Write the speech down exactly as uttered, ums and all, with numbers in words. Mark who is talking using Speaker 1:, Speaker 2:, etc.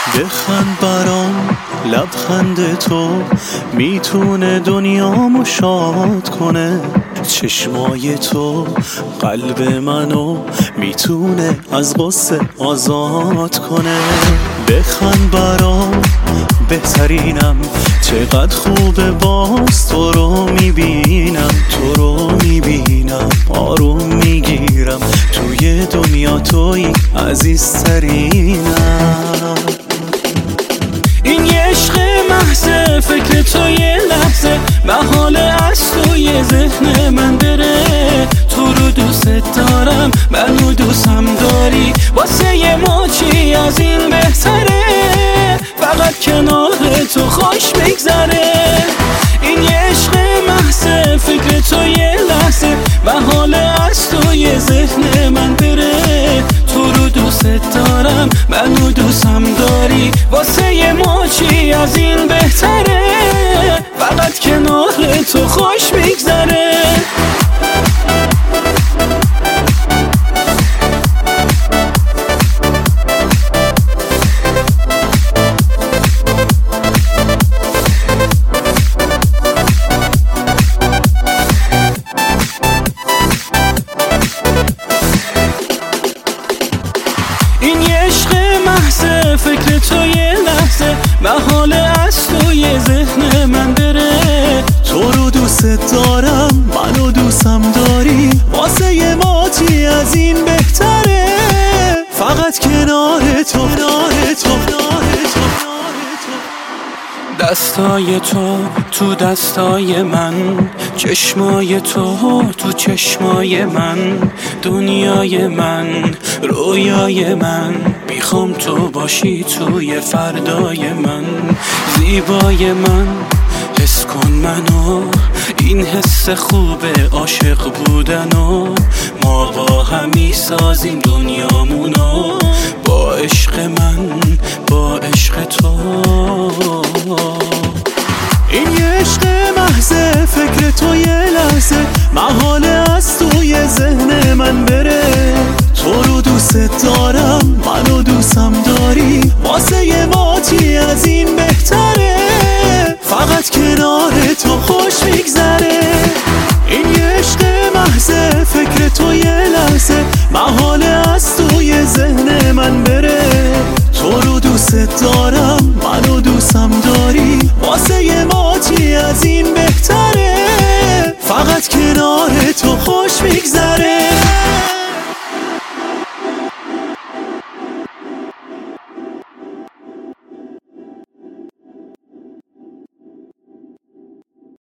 Speaker 1: بخند برام لبخند تو میتونه دنیامو شاد کنه، چشمای تو قلب منو میتونه از غصه آزاد کنه. بخند برام بهترینم، چقدر خوبه باز تو رو میبینم، تو رو میبینم آروم میگیرم، توی دنیا توی عزیزترینم. این یه عشق محضه، فکر تو یه لحظه محاله از توی ذهن من بره. تو رو دوست دارم، منو دوستم داری، واسه یه ماچی از این بهتره، فقط کنار تو خوش بگذره. این یه عشق محضه، فکر تو یه لحظه محاله از توی ذهن من بره. تو رو دوست دارم، منو دوستم داری، واسه یه ماچی از این بهتره، فقط کنار تو خوش بگذره. این یه عشق محضه، فکر تو یه لحظه محاله از توی ذهن من بره. تو رو دوست دارم، منو دوستم داری، واسه یه ماچی از این بهتره، فقط کنار تو کنار تو کنار تو. دستای تو تو دستای من، چشمای تو تو چشمای من، دنیای من رویای من، میخوام تو باشی توی فردای من. زیبای من حس کن منو، این حس خوبه عاشق بودنو، ما با همی سازیم دنیامونو، با